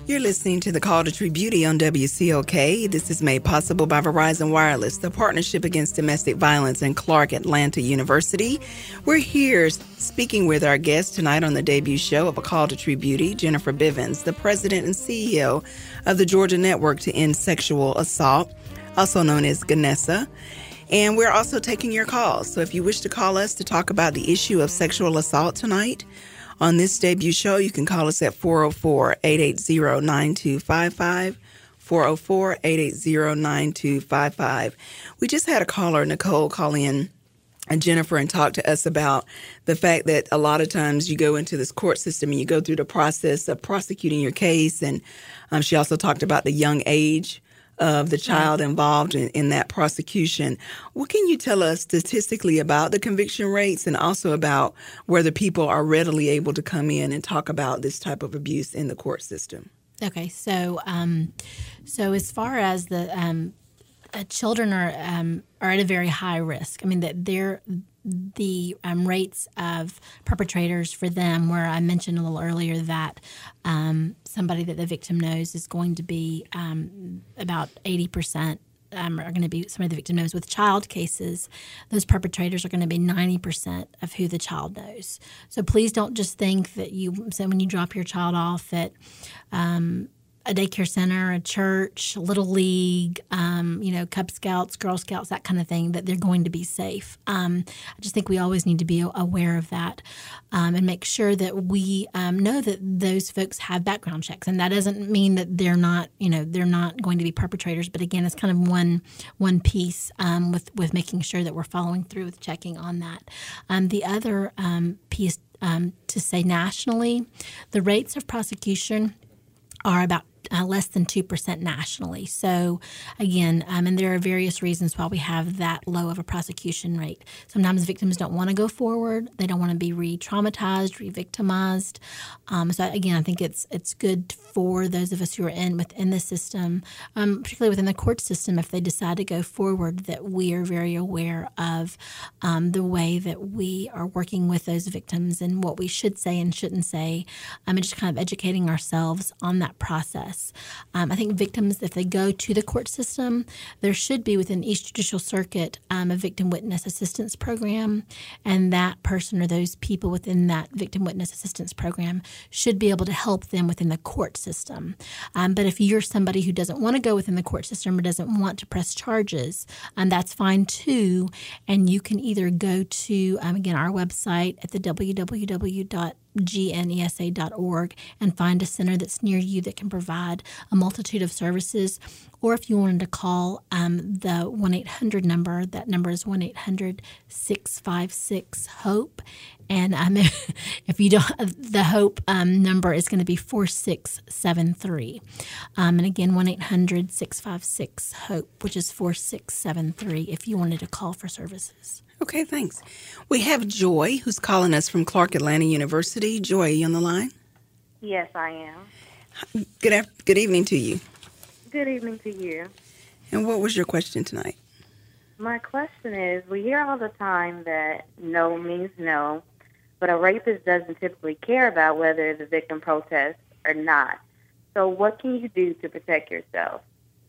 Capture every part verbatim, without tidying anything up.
You're listening to the Call to True Beauty on W C O K. This is made possible by Verizon Wireless, the Partnership Against Domestic Violence, and Clark Atlanta University. We're here speaking with our guest tonight on the debut show of A Call to True Beauty, Jennifer Bivens, the president and C E O of the Georgia Network to End Sexual Assault, also known as GANESA. And we're also taking your calls. So if you wish to call us to talk about the issue of sexual assault tonight, on this debut show, you can call us at four oh four, eight eight zero, nine two five five, four oh four, eight eight zero, nine two five five. We just had a caller, Nicole, call in, and Jennifer, and talk to us about the fact that a lot of times you go into this court system and you go through the process of prosecuting your case. And um, she also talked about the young age of the child involved in, in that prosecution. What can you tell us statistically about the conviction rates and also about whether people are readily able to come in and talk about this type of abuse in the court system? Okay, so um, so as far as the um, uh, children are um, are at a very high risk. I mean, that they're the um, rates of perpetrators for them, where I mentioned a little earlier that um, somebody that the victim knows is going to be um, about eighty percent um, are going to be somebody the victim knows. With child cases, those perpetrators are going to be ninety percent of who the child knows. So please don't just think that you, so when you drop your child off at um, a daycare center, a church, a Little League, um, you know, Cub Scouts, Girl Scouts, that kind of thing, that they're going to be safe. Um, I just think we always need to be aware of that um, and make sure that we um, know that those folks have background checks. And that doesn't mean that they're not, you know, they're not going to be perpetrators. But again, it's kind of one one piece um, with, with making sure that we're following through with checking on that. Um, the other um, piece um, to say nationally, the rates of prosecution are about Uh, less than two percent nationally. So again, um, and there are various reasons why we have that low of a prosecution rate. Sometimes victims don't want to go forward. They don't want to be re-traumatized, re-victimized. Um, so again, I think it's it's good for those of us who are in within the system, um, particularly within the court system, if they decide to go forward, that we are very aware of um, the way that we are working with those victims and what we should say and shouldn't say, um, and just kind of educating ourselves on that process. Um, I think victims, if they go to the court system, there should be within each judicial circuit um, a victim witness assistance program, and that person or those people within that victim witness assistance program should be able to help them within the court system. Um, but if you're somebody who doesn't want to go within the court system or doesn't want to press charges, um, that's fine too, and you can either go to, um, again, our website at the w w w dot g n e s a dot org and find a center that's near you that can provide a multitude of services. Or if you wanted to call um, the one eight hundred number, that number is one eight hundred, six five six, HOPE. And um, if you don't, the HOPE um, number is going to be four six seven three. Um, and again, one eight hundred, six five six, HOPE, which is four six seven three if you wanted to call for services. Okay, thanks. We have Joy, who's calling us from Clark Atlanta University. Joy, are you on the line? Yes, I am. Good af- good evening to you. Good evening to you. And what was your question tonight? My question is, we hear all the time that no means no, but a rapist doesn't typically care about whether the victim protests or not. So what can you do to protect yourself?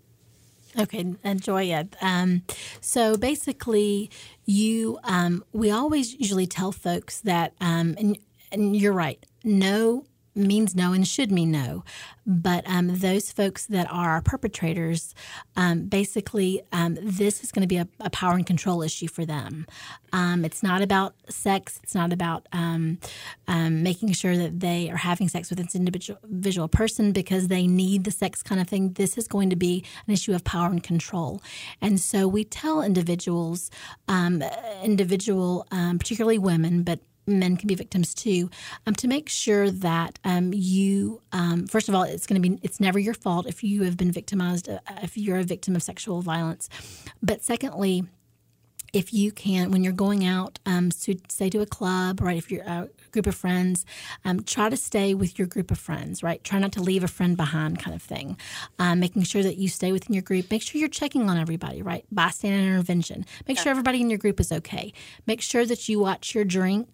Okay, enjoy it. Um, so basically, you um, we always usually tell folks that, um, and, and you're right, no means no and should mean no. But um, those folks that are perpetrators, um, basically, um, this is going to be a, a power and control issue for them. Um, it's not about sex. It's not about um, um, making sure that they are having sex with this individual, individual person because they need the sex kind of thing. This is going to be an issue of power and control. And so we tell individuals, um, individual, um, particularly women, but men can be victims too, um, to make sure that um, you, um, first of all, it's going to be, it's never your fault if you have been victimized, uh, if you're a victim of sexual violence. But secondly, if you can, when you're going out, um, to, say to a club, right, if you're a group of friends, um, try to stay with your group of friends, right? Try not to leave a friend behind kind of thing. Um, making sure that you stay within your group. Make sure you're checking on everybody, right? Bystander intervention. Make sure everybody in your group is okay. Make sure that you watch your drink.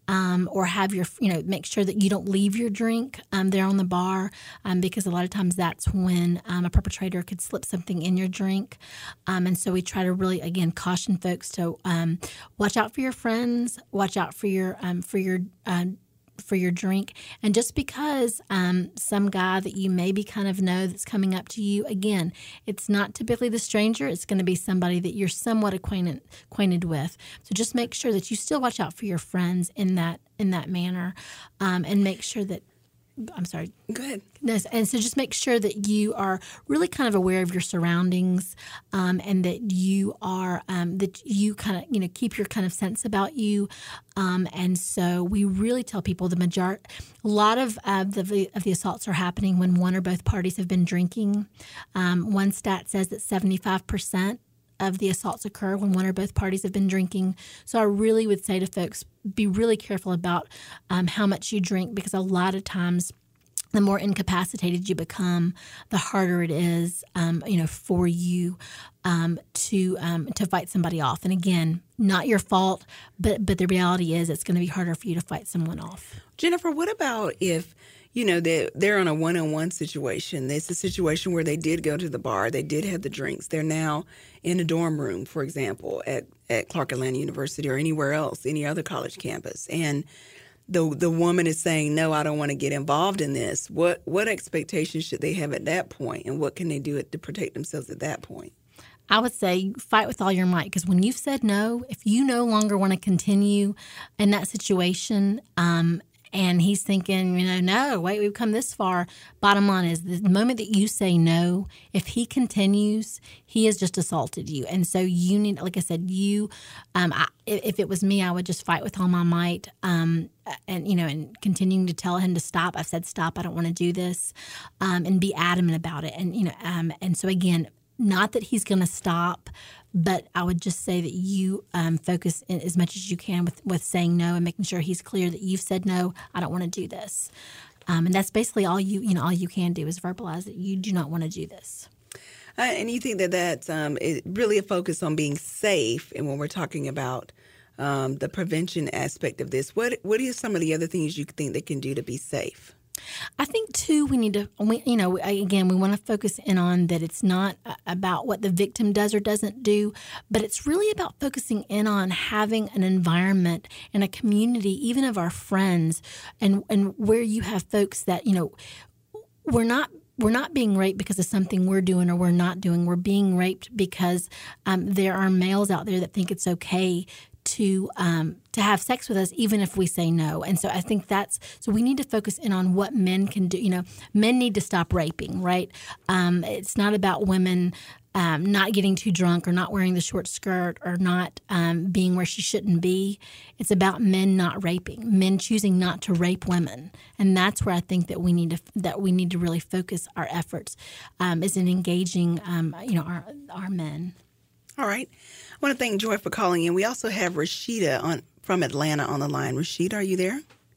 um, or have your, you know, make sure that you don't leave your drink um, there on the bar, um, because a lot of times that's when um, a perpetrator could slip something in your drink. Um, and so we try to really, again, caution folks to um, watch out for your friends, watch out for your um, for your uh, for your drink. And just because um, some guy that you maybe kind of know that's coming up to you, again, it's not typically the stranger. It's going to be somebody that you're somewhat acquainted acquainted with. So just make sure that you still watch out for your friends in that in that manner, um, and make sure that I'm sorry. Go ahead. And so just make sure that you are really kind of aware of your surroundings, um, and that you are um, that you kind of you know keep your kind of sense about you. Um, and so we really tell people the majority, a lot of uh, the of the assaults are happening when one or both parties have been drinking. Um, one stat says that seventy-five percent of the assaults occur when one or both parties have been drinking. So I really would say to folks, be really careful about um, how much you drink, because a lot of times the more incapacitated you become, the harder it is, um, you know, for you um, to um, to fight somebody off. And again, not your fault, but but the reality is it's going to be harder for you to fight someone off. Jennifer, what about if, you know, they're, they're on a one-on-one situation? It's a situation where they did go to the bar, they did have the drinks. They're now in a dorm room, for example, at, at Clark Atlanta University or anywhere else, any other college campus. And the the woman is saying, no, I don't want to get involved in this. What what expectations should they have at that point, and what can they do to protect themselves at that point? I would say fight with all your might, because when you've said no, if you no longer want to continue in that situation, um, and he's thinking, you know, no, wait, we've come this far. Bottom line is the moment that you say no, if he continues, he has just assaulted you. And so you need, like I said, you, um, I, if it was me, I would just fight with all my might, um, and, you know, and continuing to tell him to stop. I've said, stop, I don't want to do this, um, and be adamant about it. And, you know, um, and so again, not that he's going to stop, but I would just say that you um, focus in as much as you can with, with saying no and making sure he's clear that you've said no, I don't want to do this. Um, and that's basically all you, you know, all you can do is verbalize that you do not want to do this. Uh, and you think that that's um, it really a focus on being safe. And when we're talking about um, the prevention aspect of this, what what are some of the other things you think they can do to be safe? I think, too, we need to, we, you know, again, we want to focus in on that it's not about what the victim does or doesn't do, but it's really about focusing in on having an environment and a community, even of our friends, and, and where you have folks that, you know, we're not We're not being raped because of something we're doing or we're not doing. We're being raped because um, there are males out there that think it's okay to um, to have sex with us, even if we say no. And so I think that's so we need to focus in on what men can do. You know, men need to stop raping, right? Um, it's not about women um, not getting too drunk or not wearing the short skirt or not um, being where she shouldn't be. It's about men not raping, men choosing not to rape women, and that's where I think that we need to that we need to really focus our efforts um, is in engaging, um, you know, our our men. All right. I want to thank Joy for calling in. We also have Rashida on from Atlanta on the line. Rashida, are you there?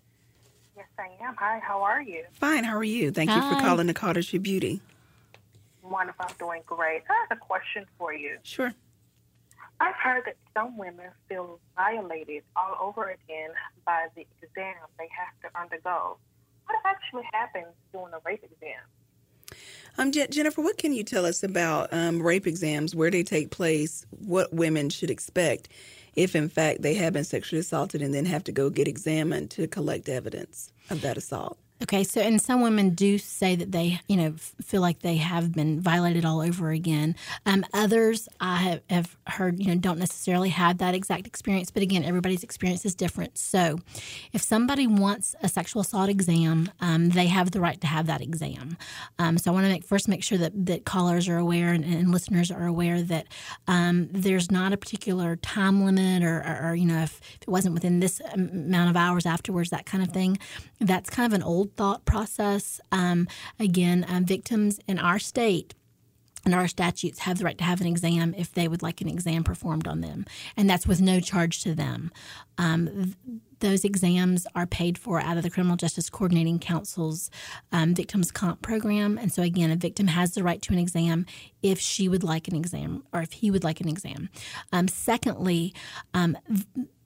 Yes, I am. Hi, how are you? Fine. How are you? Thank Hi. you for calling the Carter Tree Beauty. Wonderful. I'm doing great. I have a question for you. Sure. I've heard that some women feel violated all over again by the exam they have to undergo. What actually happens during a rape exam? Um, Je- Jennifer, what can you tell us about um, rape exams, where they take place, what women should expect if, in fact, they have been sexually assaulted and then have to go get examined to collect evidence of that assault? Okay, so and some women do say that they, you know, f- feel like they have been violated all over again. Um, others I have, have heard, you know, don't necessarily have that exact experience. But again, everybody's experience is different. So if somebody wants a sexual assault exam, um, they have the right to have that exam. Um, so I want to make first make sure that, that callers are aware and, and listeners are aware that um, there's not a particular time limit or, or, or, you know, if, if it wasn't within this amount of hours afterwards, that kind of thing. That's kind of an old thought process. Um, again, um, victims in our state and our statutes have the right to have an exam if they would like an exam performed on them, and that's with no charge to them. Um, th- those exams are paid for out of the Criminal Justice Coordinating Council's um, Victims Comp program, and so again, a victim has the right to an exam if she would like an exam or if he would like an exam. Um, secondly, um, v-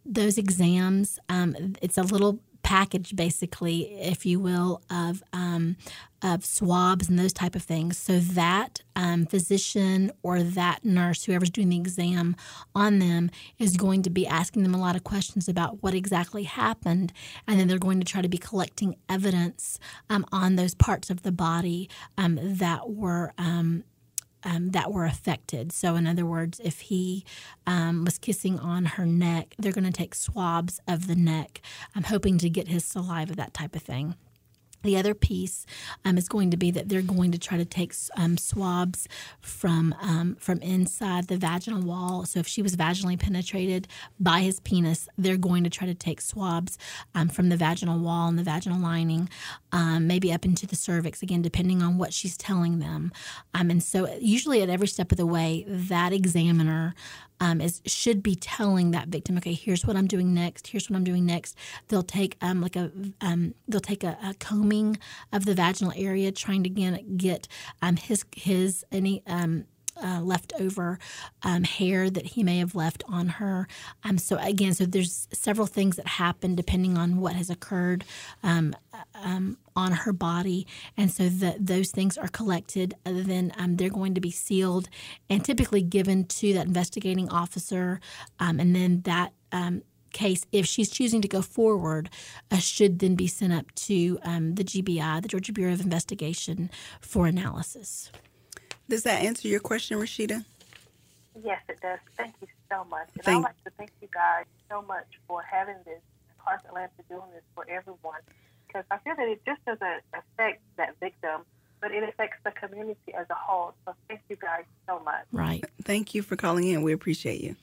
those exams, um, it's a little package, basically, if you will, of um, of swabs and those type of things. So that um, physician or that nurse, whoever's doing the exam on them, is going to be asking them a lot of questions about what exactly happened, and then they're going to try to be collecting evidence um, on those parts of the body um, that were um, Um, that were affected. So in other words, if he um, was kissing on her neck, they're going to take swabs of the neck, um, hoping to get his saliva, that type of thing. The other piece um, is going to be that they're going to try to take um, swabs from um, from inside the vaginal wall. So if she was vaginally penetrated by his penis, they're going to try to take swabs um, from the vaginal wall and the vaginal lining, um, maybe up into the cervix, again, depending on what she's telling them. Um, and so usually at every step of the way, that examiner Um, is should be telling that victim, okay, here's what I'm doing next. Here's what I'm doing next. They'll take um, like a um, they'll take a, a combing of the vaginal area, trying to again get um, his his any um, uh, leftover um, hair that he may have left on her. Um, so again, so there's several things that happen depending on what has occurred um, um, on her body, and so the, those things are collected. Then um, they're going to be sealed and typically given to that investigating officer, um, and then that um, case, if she's choosing to go forward, uh, should then be sent up to um, the G B I, the Georgia Bureau of Investigation, for analysis. Does that answer your question, Rashida? Yes, it does. Thank you so much. And Thank- I'd like to thank you guys so much for having this, Clark Atlanta doing this for everyone, because I feel that it just doesn't affect that victim, but it affects the community as a whole. So thank you guys so much. Right. Thank you for calling in. We appreciate you.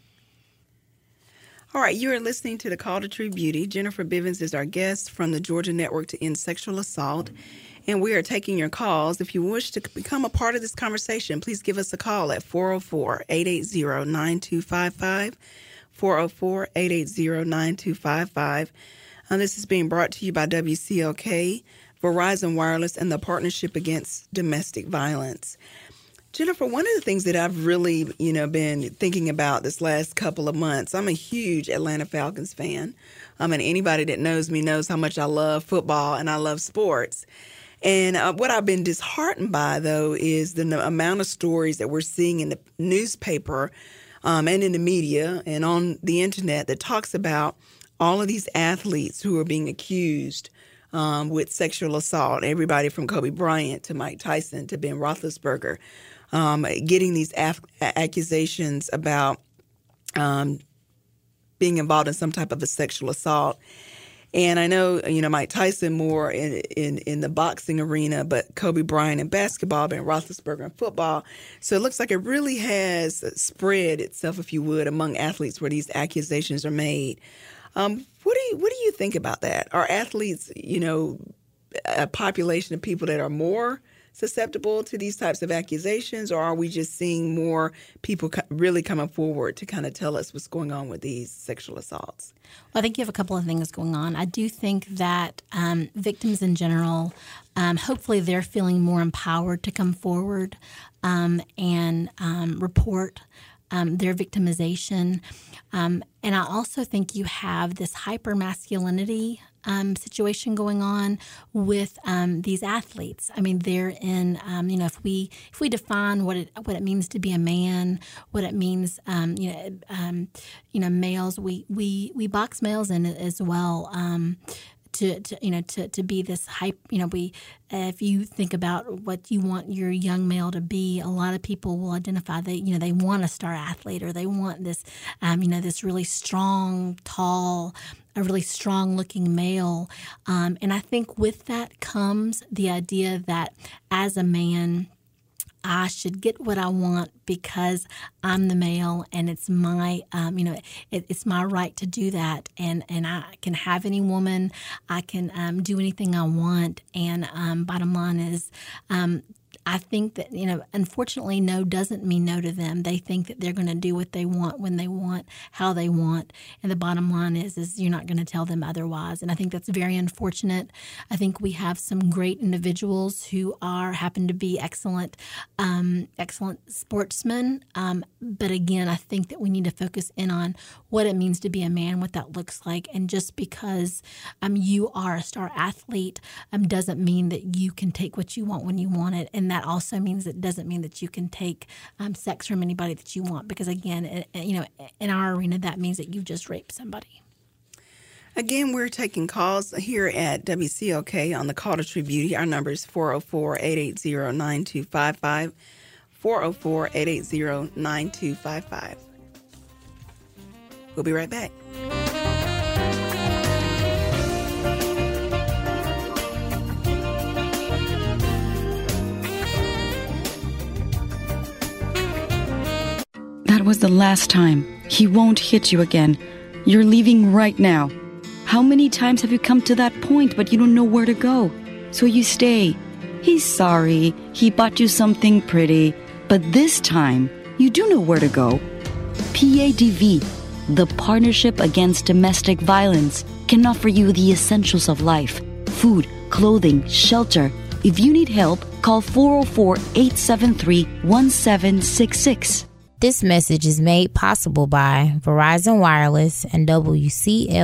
All right, you are listening to The Call to True Beauty. Jennifer Bivens is our guest from the Georgia Network to End Sexual Assault, and we are taking your calls. If you wish to become a part of this conversation, please give us a call at four oh four, eight eight zero, nine two five five, four oh four, eight eight zero, nine two five five. And this is being brought to you by W C L K, Verizon Wireless, and the Partnership Against Domestic Violence. Jennifer, one of the things that I've really, you know, been thinking about this last couple of months, I'm a huge Atlanta Falcons fan. I mean, anybody that knows me knows how much I love football and I love sports. And uh, what I've been disheartened by, though, is the n- amount of stories that we're seeing in the newspaper um, and in the media and on the internet that talks about all of these athletes who are being accused um, with sexual assault. Everybody from Kobe Bryant to Mike Tyson to Ben Roethlisberger. Um, getting these af- accusations about um, being involved in some type of a sexual assault. And I know, you know, Mike Tyson more in, in, in the boxing arena, but Kobe Bryant in basketball, Ben Roethlisberger in football. So it looks like it really has spread itself, if you would, among athletes where these accusations are made. Um, what do you what do you think about that? Are athletes, you know, a population of people that are more susceptible to these types of accusations, or are we just seeing more people co- really coming forward to kind of tell us what's going on with these sexual assaults? Well, I think you have a couple of things going on. I do think that um, victims in general, um, hopefully they're feeling more empowered to come forward um, and um, report um, their victimization. Um, and I also think you have this hyper-masculinity Um, situation going on with um, these athletes. I mean, they're in, um, you know, if we if we define what it what it means to be a man, what it means, um, you know, um, you know, males, we we we box males in as well. Um, To, to you know to, to be this hype, you know, we uh, if you think about what you want your young male to be, a lot of people will identify that, you know, they want a star athlete, or they want this um, you know this really strong, tall, a really strong looking male, um, and I think with that comes the idea that as a man, I should get what I want because I'm the male, and it's my, um, you know, it, it's my right to do that, and, and I can have any woman, I can um, do anything I want, and um, bottom line is, um, I think that, you know, unfortunately, no doesn't mean no to them. They think that they're going to do what they want, when they want, how they want. And the bottom line is, is you're not going to tell them otherwise. And I think that's very unfortunate. I think we have some great individuals who are, happen to be excellent, um, excellent sportsmen. Um, but again, I think that we need to focus in on what it means to be a man, what that looks like. And just because um, you are a star athlete um, doesn't mean that you can take what you want when you want it. And that also means it doesn't mean that you can take um, sex from anybody that you want, because again, it, you know, in our arena, that means that you've just raped somebody. Again, we're taking calls here at W C O K on the Call to True Beauty. Our number is four oh four, eight eight zero, nine two five five, four oh four, eight eight zero, nine two five five. We'll be right back. That was the last time. He won't hit you again. You're leaving right now. How many times have you come to that point, but you don't know where to go? So you stay. He's sorry. He bought you something pretty. But this time, you do know where to go. P A D V, the Partnership Against Domestic Violence, can offer you the essentials of life: food, clothing, shelter. If you need help, call four oh four, eight seven three, one seven six six. This message is made possible by Verizon Wireless and W C L.